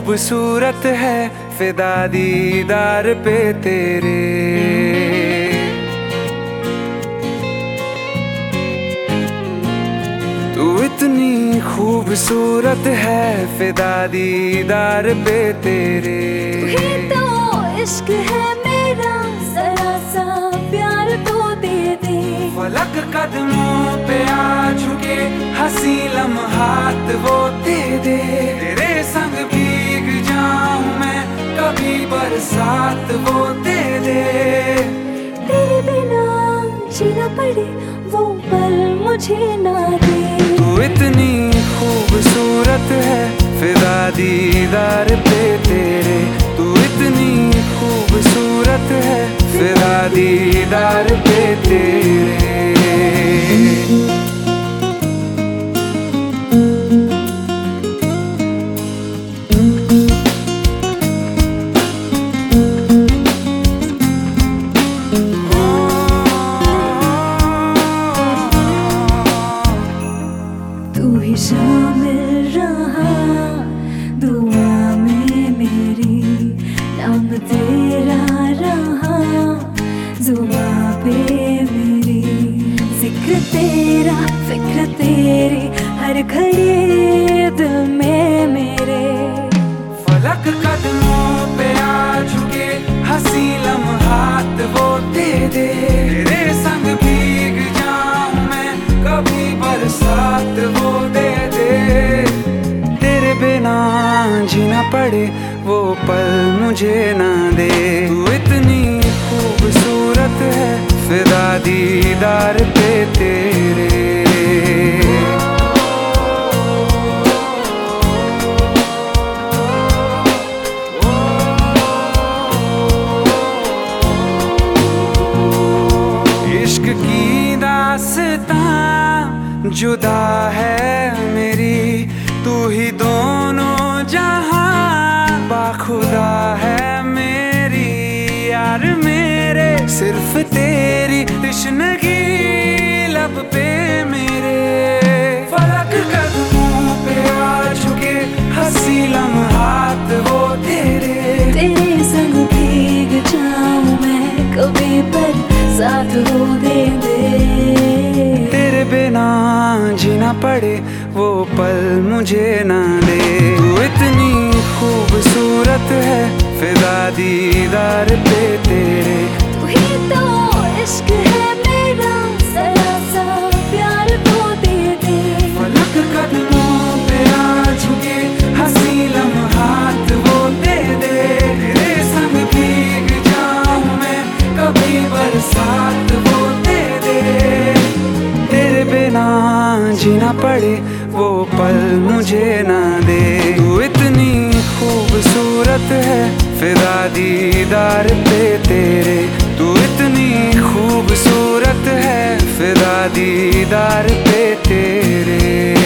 खूबसूरत है फिदा दीदार पे तेरे। तू इतनी खूबसूरत है फिदा दीदार पे तेरे। तू ही तो इश्क है मेरा, जरा सा प्यार तो दे दे। फलक कदमों पे आ झुके हंसी लम्हात वो दे दे। तेरे संग भीग जाऊं मैं कभी बरसात वो दे दे। तेरे बिना जीना पड़े वो पल मुझे ना दे। तू इतनी खूबसूरत है फिदा दीदार पे तेरे। तू इतनी खूबसूरत है फिदा दीदार पे तेरे। तू ही शामिल रहा दुआ में मेरी, नाम तेरा रहा जुबां पे मेरी। जिक्र तेरा फिक्र तेरी हर घड़ी दिल में मेरे। फलक कदमों पे आ झुके हंसी लम्हात वो दे दे। तेरे संग भीग जाऊं मैं कभी बरसात वो दे दे। तेरे बिना जीना पड़े वो पल मुझे ना दे। तू इतनी खूबसूरत है फिदा दीदार पे तेरे। इश्क की दास्तां जुदा है मेरी, तू ही दोनों जहां बाखुदा है मेरी। यार मेरे सिर्फ तेरी तश्नगी लब पे मेरे। फलक कदमों पे आ झुके हंसी लम्हात वो तेरे। तेरे संग भीग जाऊं मैं कभी पर साथ हो दे दे। तेरे बिना जीना पड़े वो पल मुझे ना दे। तू इतनी खूबसूरत है फिदा दीदार पे तेरे। तू ही तो इश्क है मेरा, जरा सा प्यार तो दे दे। फलक कदमों पे आ झुके हंसी लम्हात वो दे दे। तेरे संग भीग जाऊं मैं कभी बरसात वो दे दे। तेरे बिना जीना पड़े वो पल मुझे ना दे। तू इतनी खूबसूरत है फिदा दीदार पे तेरे। तू इतनी खूबसूरत है फिदा दीदार पे तेरे।